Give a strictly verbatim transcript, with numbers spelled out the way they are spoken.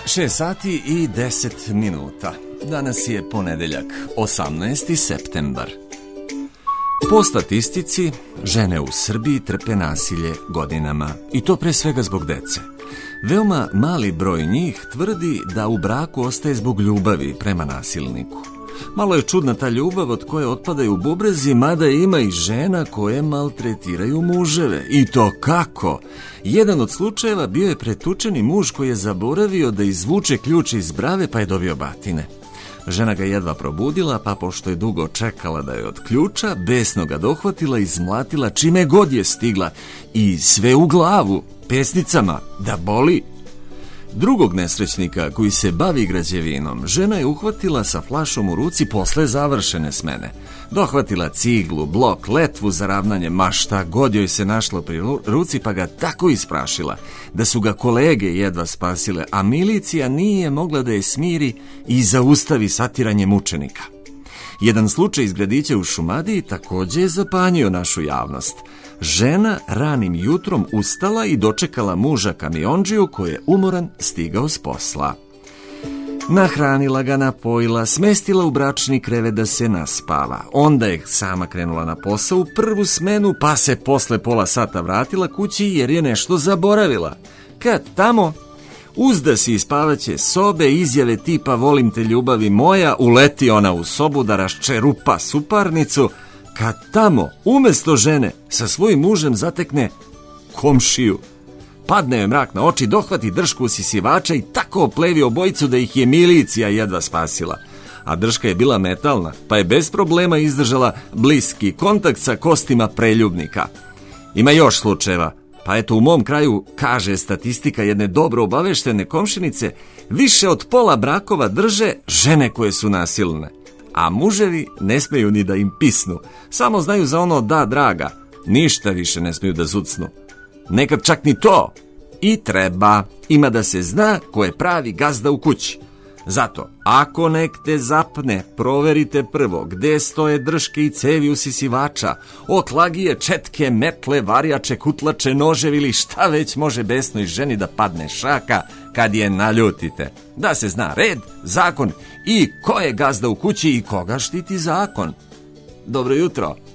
šest sati i deset minuta. Danas je ponedeljak, osamnaesti septembar. Po statistici, žene u Srbiji trpe nasilje godinama, i to pre svega zbog dece. Veoma mali broj njih tvrdi da u braku ostaje zbog ljubavi prema nasilniku. Malo je čudna ta ljubav od koje otpadaju bubrezi, mada ima i žena koje maltretiraju muževe. I to kako? Jedan od slučajeva bio je pretučeni muž koji je zaboravio da izvuče ključ iz brave, pa je dobio batine. Žena ga jedva probudila, pa pošto je dugo čekala da je od ključa, besno ga dohvatila i izmlatila čime god je stigla, i sve u glavu, pesnicama, da boli. Drugog nesrećnika koji se bavi građevinom, žena je uhvatila sa flašom u ruci posle završene smene. Dohvatila ciglu, blok, letvu za ravnanje, ma šta god joj se našlo pri ruci, pa ga tako isprašila da su ga kolege jedva spasile, a milicija nije mogla da je smiri i zaustavi satiranje mučenika. Jedan slučaj iz gradića u Šumadiji takođe je zapanjio našu javnost. Žena ranim jutrom ustala i dočekala muža kamiondžiju koji je umoran stigao s posla. Nahranila ga, napojila, smestila u bračni krevet da se naspava. Onda je sama krenula na posao u prvu smenu, pa se posle pola sata vratila kući jer je nešto zaboravila. Kad tamo, uzda si iz spavaće sobe, izjave tipa volim te ljubavi moja, uleti ona u sobu da raščerupa suparnicu, kad tamo, umesto žene, sa svojim mužem zatekne komšiju. Padne joj mrak na oči, dohvati dršku usisivača i tako oplevi obojicu da ih je milicija jedva spasila. A drška je bila metalna, pa je bez problema izdržala bliski kontakt sa kostima preljubnika. Ima još slučajeva, pa eto u mom kraju, kaže statistika jedne dobro obaveštene komšinice, više od pola brakova drže žene koje su nasilne. A muževi ne smeju ni da im pisnu, samo znaju za ono da draga, ništa više ne smeju da zucnu. Nekad čak ni to. I treba, ima da se zna ko je pravi gazda u kući. Zato, ako nek te zapne, proverite prvo gde stoje drške i cevi usisivača, oklagije, četke, metle, varjače, kutlače, noževi ili šta već može besnoj ženi da padne šaka kad je naljutite. Da se zna red, zakon i ko je gazda u kući i koga štiti zakon. Dobro jutro.